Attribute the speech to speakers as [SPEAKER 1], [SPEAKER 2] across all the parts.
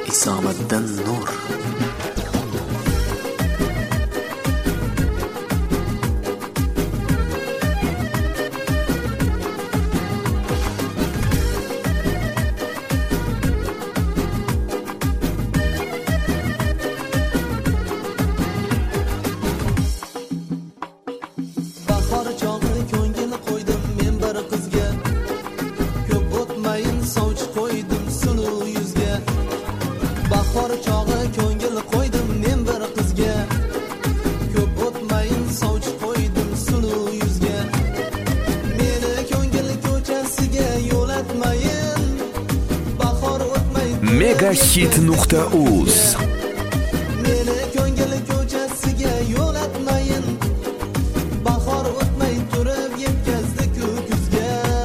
[SPEAKER 1] Isomiddin Nur.
[SPEAKER 2] Megahit.uz
[SPEAKER 3] Meni ko'ngil ko'chasiga yo'latmayin. Bahor o'tmay turib yetkazdi kuzga.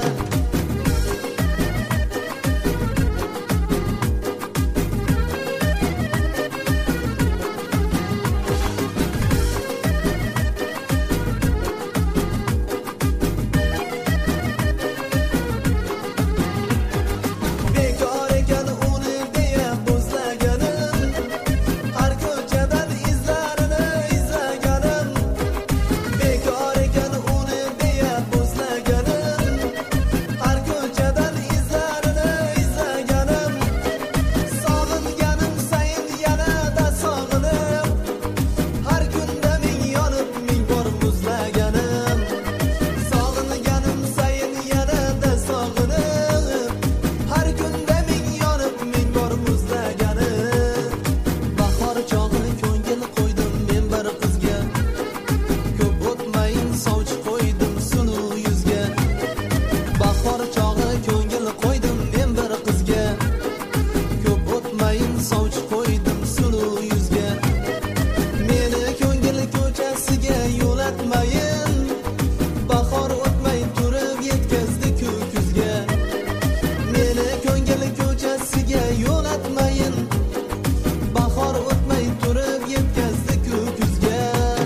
[SPEAKER 3] Bekor ekan uni deya bo'zlaganim, har ko'chadan izlarini izlaganim. Bekor ekan uni deya bo'zlaganim, har ko'chadan izlarini izlaganim. Sog'inganim sayin yanada sog'inib, har kunda ming yonib ming bor muzlaganim. Sog'inganim sayin yanada sog'inib, har kunda ming yonib ming bor muzlaganim. Bahor chog'i ko'ngil qo'ydim men bir qizga, ko'p o'tmayin sovchi qo'ydim suluv yuzga. Bahor chog'i ko'ngil qo'ydim men bir qizga, ko'p o'tmayin sovchi qo'ydim suluv yuzga. Meni ko'ngil ko'chasiga yo'latmayin. Bahor o'tmay turib yetkazdi kuzga. Meni ko'ngil ko'chasiga yo'latmayin. Bahor o'tmay turib yetkazdi kuzga.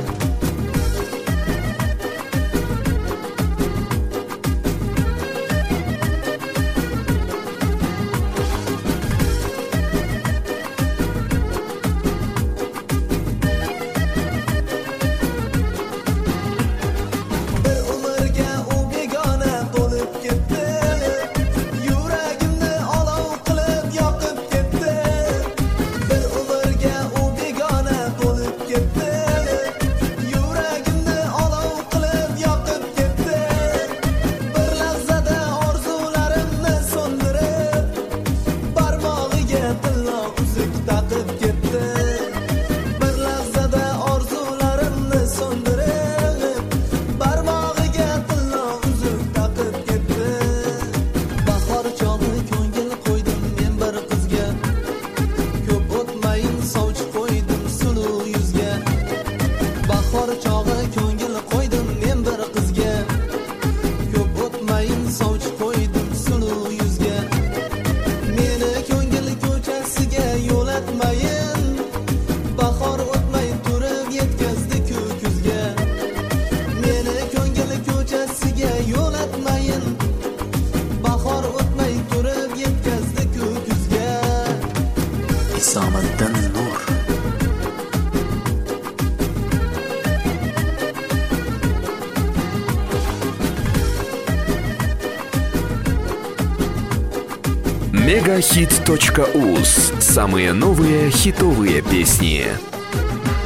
[SPEAKER 3] Bir umrga u begona bo'lib ketdi. Yuragimni olov qilib yoqib ketdi. Bir umrga u begona bo'lib ketdi. Yuragimni olov qilib yoqib ketdi. Bir lahzada orzularimni so'ndirib, barmog'iga tillo uzuk taqib ketdi. Bir lahzada orzularimni so'ndirib, barmog'iga tillo uzuk taqib ketdi. Bahor chog'i ko'ngil qo'ydim men bir qizga, ko'p o'tmayin sovchi qo'ydim suluv yuzga. Bahor chog'i ko'ngil qo'ydim men bir qizga, ko'p o'tmayin sovchi qo'ydim suluv yuzga. Meni ko'ngil ko'chasiga yo'latmayin. Bahor o'tmay turib yetkazdi kuzga. Meni ko'ngil ko'chasiga yo'latmayin. Bahor o'tmay turib yetkazdi kuzga.
[SPEAKER 1] Isomiddin Nur.
[SPEAKER 2] Megahit.uz. Самые новые хитовые песни.